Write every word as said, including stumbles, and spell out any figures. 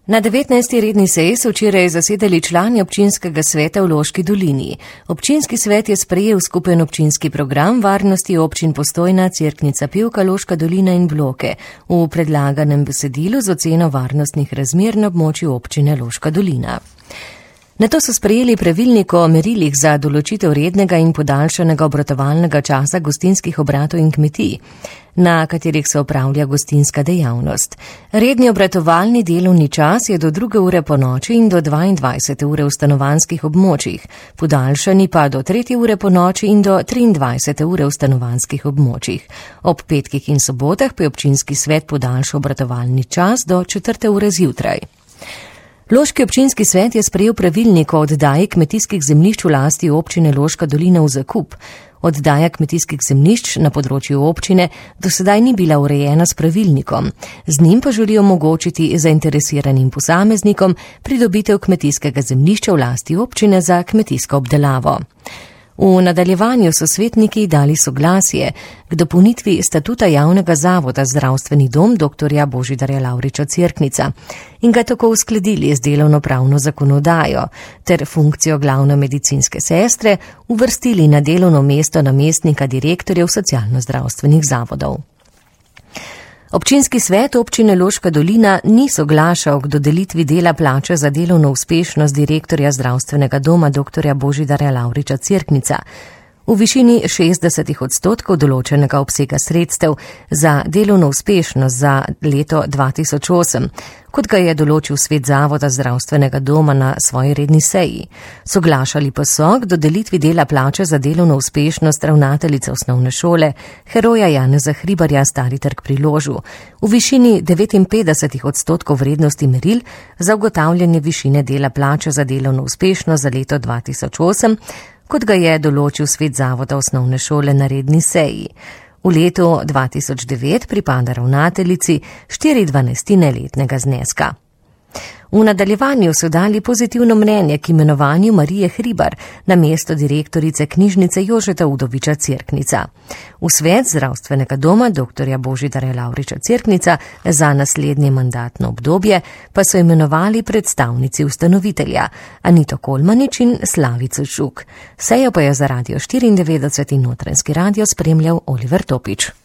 Na devetnajsti redni seji so včeraj zasedali člani občinskega sveta v Loški dolini. Občinski svet je sprejel skupen občinski program varnosti občin Postojna, Cerknica, Pivka, Loška dolina in Bloke v predlaganem besedilu z oceno varnostnih razmer na območju občine Loška dolina. Nato so sprejeli pravilnik o merilih za določitev rednega in podaljšanega obratovalnega časa gostinskih obratov in kmetij, na katerih se opravlja gostinska dejavnost. Redni obratovalni delovni čas je do druge ure po noči in do dvaindvajsete ure v stanovanjskih območjih, podaljšani pa do tretje ure po noči in do triindvajsete ure v stanovanjskih območjih. Ob petkih in sobotah pa je občinski svet podaljšal obratovalni čas do četrte ure zjutraj. Loški občinski svet je sprejel pravilnik o oddaji kmetijskih zemljišč v lasti občine Loška dolina v zakup. Oddaja kmetijskih zemljišč na področju občine do sedaj ni bila urejena s pravilnikom. Z njim pa želijo omogočiti zainteresiranim posameznikom pridobitev kmetijskega zemljišča v lasti občine za kmetijsko obdelavo. V nadaljevanju so svetniki dali soglasje k dopolnitvi statuta javnega zavoda Zdravstveni dom doktorja Božidarja Lavriča Cerknica in ga tako uskladili z delovno-pravno zakonodajo ter funkcijo glavne medicinske sestre uvrstili na delovno mesto namestnika direktorjev socialno-zdravstvenih zavodov. Občinski svet občine Loška dolina ni soglašal k dodelitvi dela plače za delovno uspešnost direktorja zdravstvenega doma doktorja Božidarja Lavriča Cerknica v višini šestdeset odstotkov določenega obsega sredstev za delovno uspešnost za leto dva tisoč osem, kot ga je določil svet zavoda zdravstvenega doma na svoji redni seji. Soglašali pa so k dodelitvi dela plače za delovno uspešnost ravnateljice osnovne šole heroja Janeza Hribarja Stari Trg pri Ložu v višini devetinpetdeset odstotkov vrednosti meril za ugotavljanje višine dela plače za delovno uspešnost za leto dva tisoč osem, kot ga je določil svet zavoda osnovne šole na redni seji. V letu dva tisoč devet pripada ravnateljici štiri dvanajstine letnega zneska. V nadaljevanju so dali pozitivno mnenje k imenovanju Marije Hribar na mesto direktorice knjižnice Jožeta Udoviča Cerknica. V svet zdravstvenega doma doktorja Božidarja Lavriča Cerknica za naslednje mandatno obdobje pa so imenovali predstavnici ustanovitelja Anito Kolmanič in Slavico Žuk. Sejo pa je za Radio štiriindevetdeset in Notranjski radio spremljal Oliver Topič.